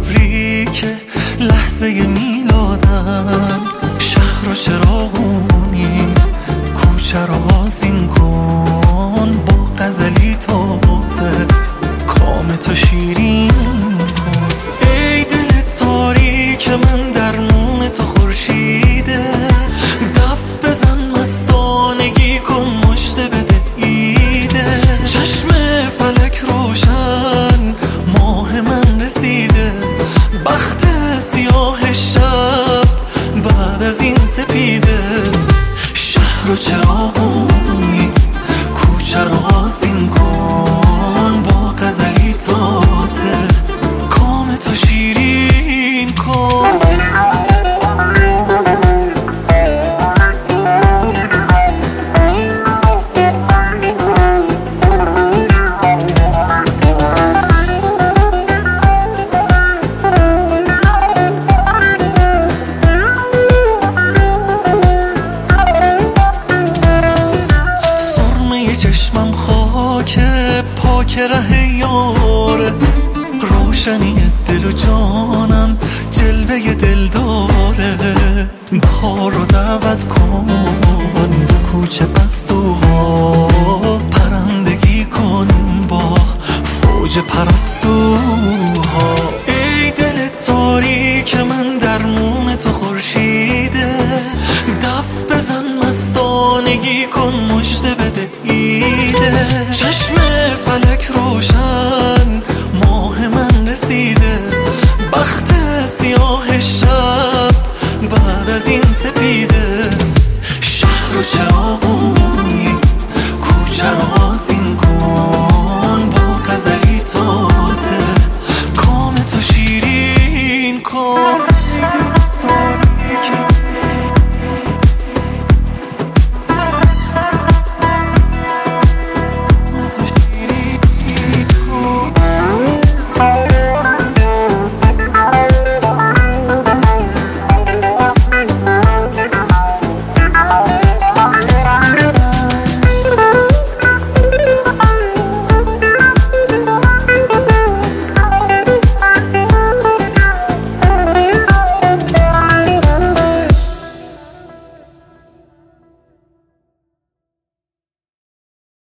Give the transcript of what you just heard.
تبریک لحظه میلادم. شهر رو چراغونی، کوچه رو آذین کن با غزلی تازه، کام تو شیرین کن. ای دل تاریک من، درمون تو خورشیده، دف بزن مستانگی کن، مژده بده ایده. چشم فلک روشن، ماه من رسیده، بخت سیاه شب بعد از این سپیده. شهر و چراغونی، کوچه رو آذین کن با غزلی تازه، کام تو شیرین کن. چشمم خاک پاک ره یاره، روشنی دل و جانم جلوه دل داره. بهار رو دعوت کن به کوچه پستوها، پرندگی کن با فوج پرستو.